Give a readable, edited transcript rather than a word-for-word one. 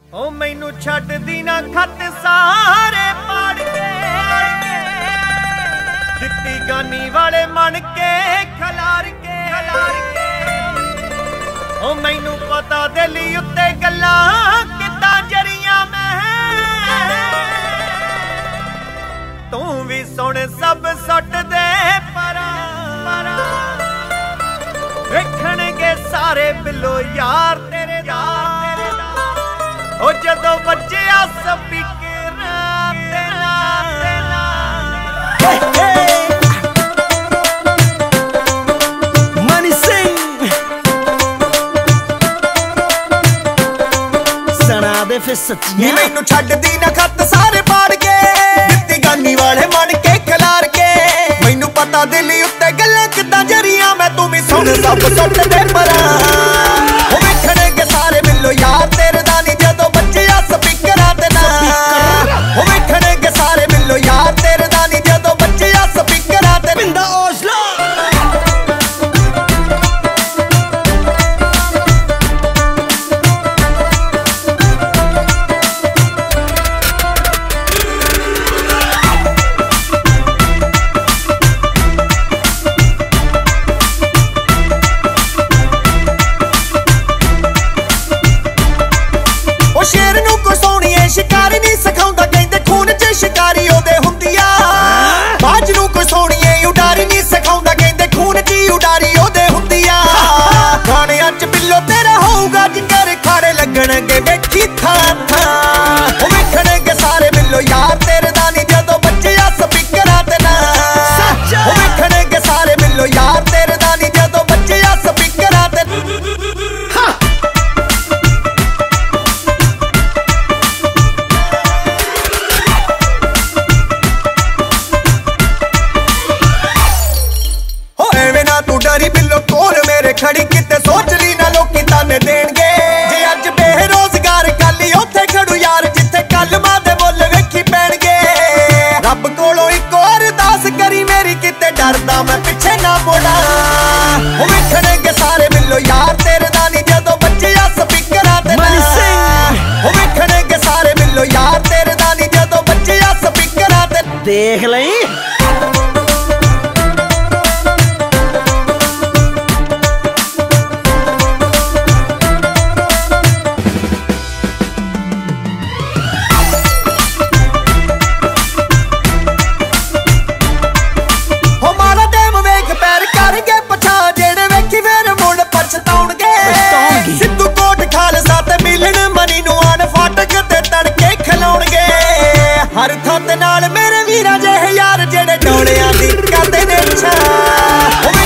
ओ मैनू छड्डदी ना खत सारे पाड़ के दित्ती गानी वाले मन के खलार के ओ मैनू पता दिली उत्ते गल्लां किद्दां जरियां मैं तू भी सुन सब सुट दे परा वेखणगे सारे बिलो यार तेरे यार ओ जदों बज्जिया स्पीकर तेरा Money Singh सना दे फिर सच्चियां मैनू छड्डदी ना खत सारे पाड़ के दित्ती गानी वाले मन के खलार के मैनू पता दिली उत्ते गल्लां किद्दां जरियां मैं तू भी सुन सब सुट दे परा ओ वेखणगे सारे बिलो यार तेरे दा नी जदों बज्जिया स्पीकरां ते ना ओ वेखणगे सारे बिलो यार तेरे दा नी जदों बज्जिया स्पीकरां ते पिंदा ओसला शेर नू कोई सोहणीए शिकारी नहीं सिखाउंदा कहंदे खून च शिकारी ओदे हुंदिया बाज नू कोई सोहणीए उडारी नहीं सिखाउंदा कहंदे खून च उडारी ओदे हुंदिया गाणियां च बिल्लो तेरा होऊगा जिकर खाड़े लगणगे बैठी थां ओ वेखणगे सारे बिल्लो यार तेरे दा नी जदों बज्जिया स्पीकरां ते ना ओ वेखणगे सारे बिल्लो यार तेरे दा नी जदों बज्जिया स्पीकरां ते तू डरी बिल्लो कोल मेरे खड़ी किते सोच ली ना लोकी ताने देणगे जे अज बेरोजगार कल उत्थे खड़ू यार जिथे कल मां दे मुੱਲ वेखी पैणगे रब कोलों इक और अरदास करी मेरी किते डरदा मैं पिछे ना मुड़ा ओ वेखणगे सारे बिल्लो यार तेरे दा नी जदों बज्जिया स्पीकरां ते Money Singh ओ वेखणगे सारे बिल्लो यार तेरे दा नी जदों बज्जिया स्पीकरां ते देख लई सिद्धू कोट खालसा ते मिलन मनी नू आन फाटक ते तड़के खिलाउणगे हर थां ते नाल मेरे वीरां जेहे यार जेड़े डोलियां दी करदे ने छा